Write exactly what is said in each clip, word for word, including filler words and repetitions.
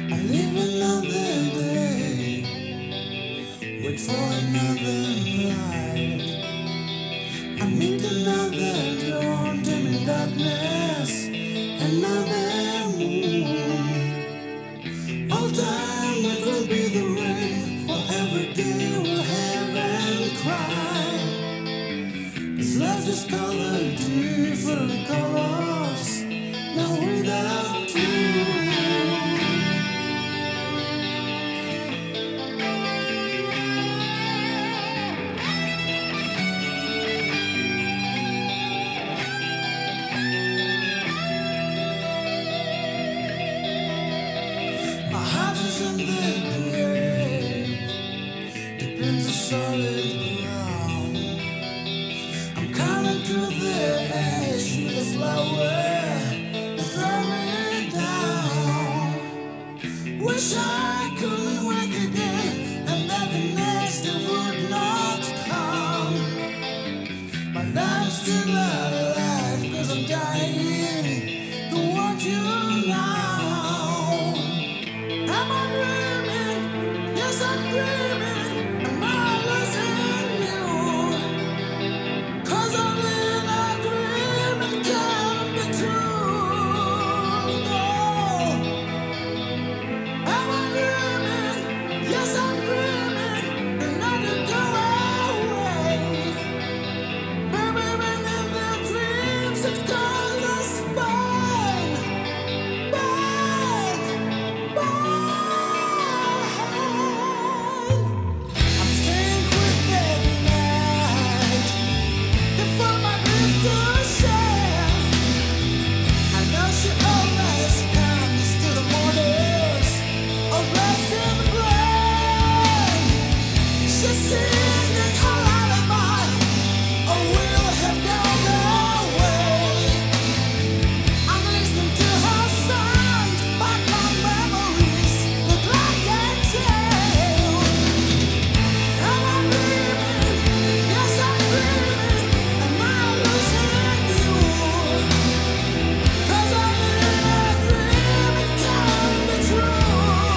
I live another day, wait for another night. I meet another dawn, dimming darkness, another moon. All time it will be the rain, for every day we'll have and cry. This life is colored different colors, now without you. My heart is in the grave, deep in the solid ground. I'm coming to the edge with a flower to throw it down. Wish I could wake again and that the next day would not come. But I'm still alive cause I'm dying to want you now. Am I dreaming? Yes, I'm dreaming. Am I losing you? Cause only in a dream it can be true. No. Am I dreaming? Yes, I'm dreaming. And not to go away. Baby, when in the dreams it calls us spine. Spine. I'm staying quick at night before my grief to share. I know she always comes to the mornings of rest in the brain. She's singing her lullaby, or will have gone away. I'm listening to her sound, but my memories look like a tale. Am I dreaming? Yes, I'm dreaming. Am I losing you? Cause only in a dream it can be true.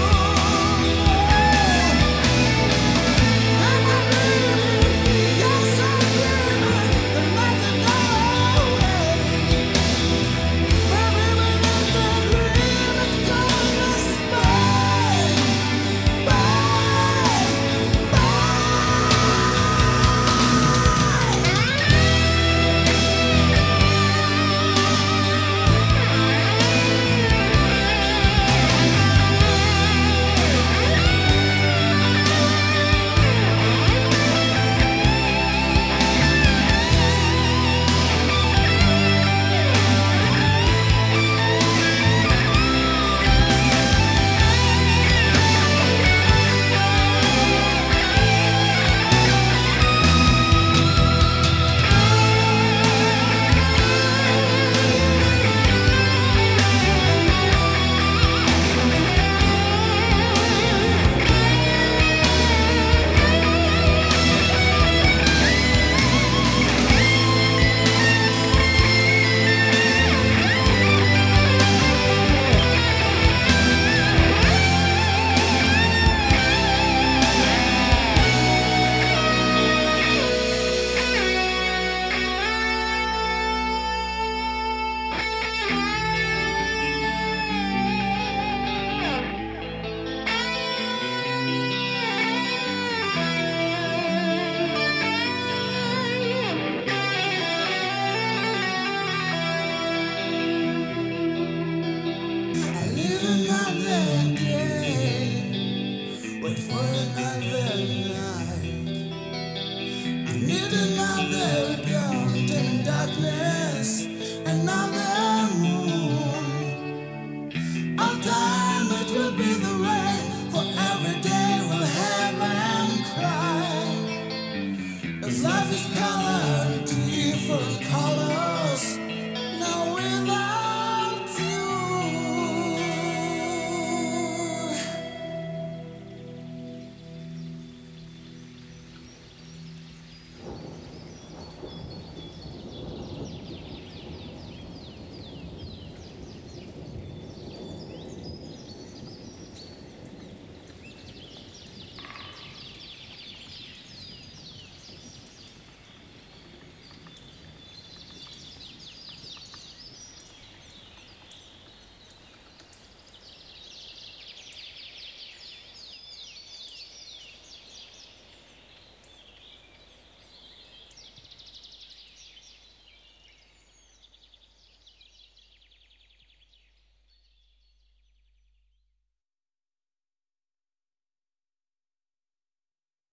Am I dreaming? Yes, I'm dreaming. And not to go away. Baby, when in the dream it calls us spine. I live another day, wait for another night. I need another dawn, dim darkness, another moon. I'll die.